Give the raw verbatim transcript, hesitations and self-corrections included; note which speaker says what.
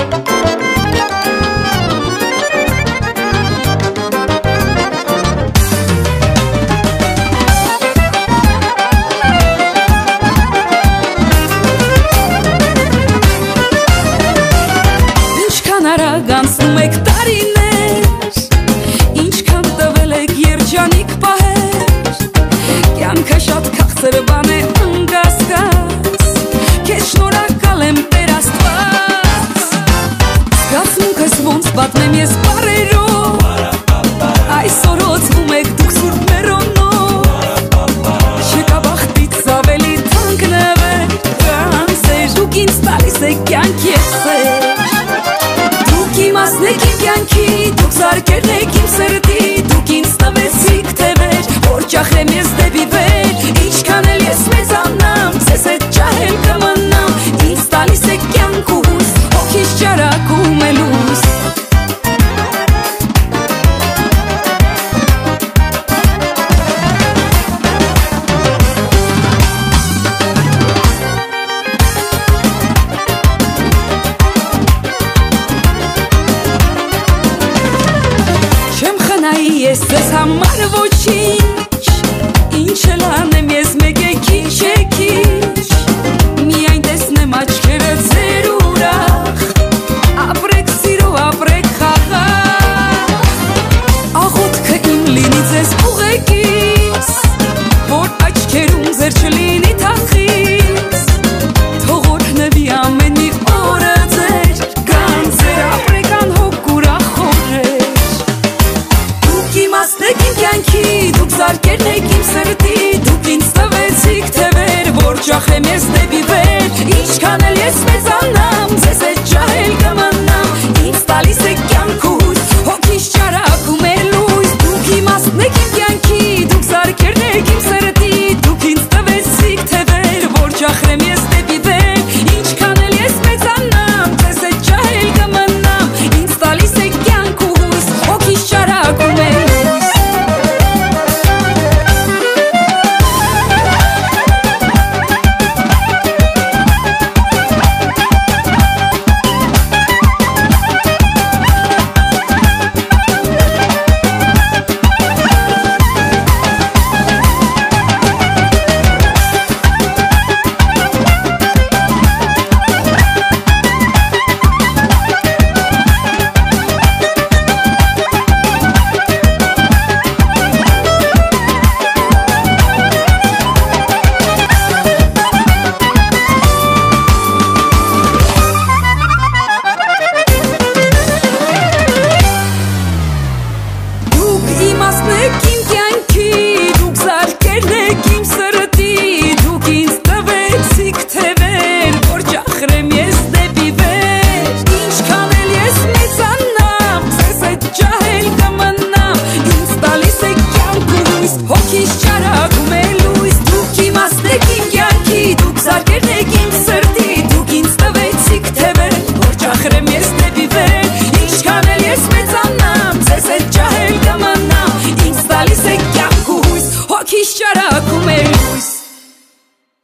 Speaker 1: Անցնում եք տարիներ, ինչքան տվել եք երջանիկ պահեր, կյանքը շատ քաղցր բան է անկասկած, քեզ շնորհակալ եմ Տեր Աստված, զգացմունքս ոնց պատմեմ ես բառերով, այսօր օծվում եք դուք սուրբ մերոնով, չկա բախտից ավելի թանկ նվեր, քան սեր, դուք ինձ տալիս եք կյանքի սեր, Իմասնեք իմ կյանքի, դուք զարկերն եք իմ սրտի, դուք ինձ տվեցիք թևեր, որ ճախրեմ ես դեպի վեր, ինչքան էլ ես մեծանամ, ձեզ հետ ջահել կմնամ, ինձ տալիս եք կյանք ու հույս, հոգիս ճարակում է լույս Ես ձեզ համար ոչինչ